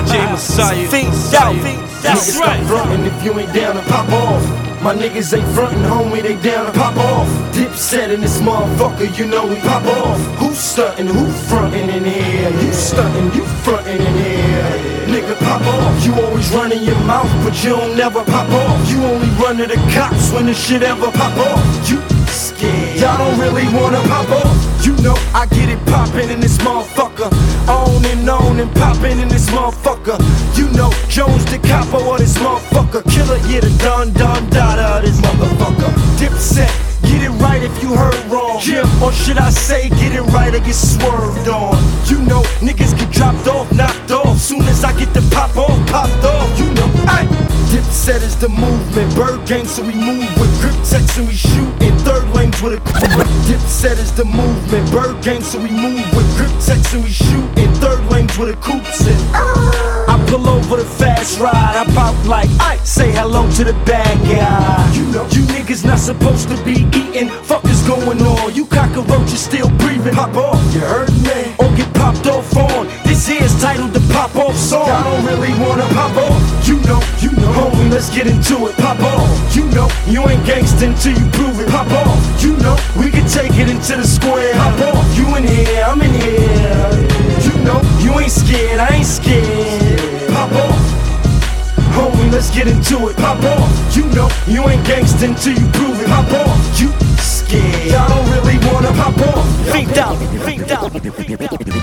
DJ Messiah. Fiends out. That's Niggas right. stop frontin' if you ain't down to pop off. My niggas ain't frontin', homie, they down to pop off. Dipset in this motherfucker, you know we pop off. Who stuntin', who frontin' in here? You stuntin', you frontin' in here. Nigga, pop off. You always runnin' your mouth, but you don't never pop off. You only run to the cops when the shit ever pop off. You scared, y'all don't really wanna pop off. You know I get it poppin' in this motherfucker. On and poppin' in this motherfucker. You know Jones the capo of this motherfucker. Killer, yeah, the Don Dada of this motherfucker. Dipset, get it right if you heard wrong. Yeah, or should I say get it right or get swerved on. You know niggas get dropped off, knocked off. Soon as I get the pop off, popped off. You know, ay. Dipset is the movement. Bird gang, so we move with grip text and we shoot in third lanes with a Dipset is the movement. Bird gang, so we move with grip text and we shoot in third lanes with a coops and I pull over the fast ride. I pop like say hello to the bad guy. You know you niggas not supposed to be eating. Fuck is going on? You cockroaches still breathing. Pop off, you heard me? Or get popped off on. This here's titled the Pop Off Song. I don't really wanna pop off. You know, homie, let's get into it. Pop off. You know, you ain't gangsta until you prove it. Pop off. You know, we can take it into the square. Pop off. You in here, I'm in here. You know, you ain't scared, I ain't scared. Pop off. Homie, let's get into it. Pop off. You know, you ain't gangsta until you prove it. Pop off. You scared, y'all don't really wanna pop off. Fiend out.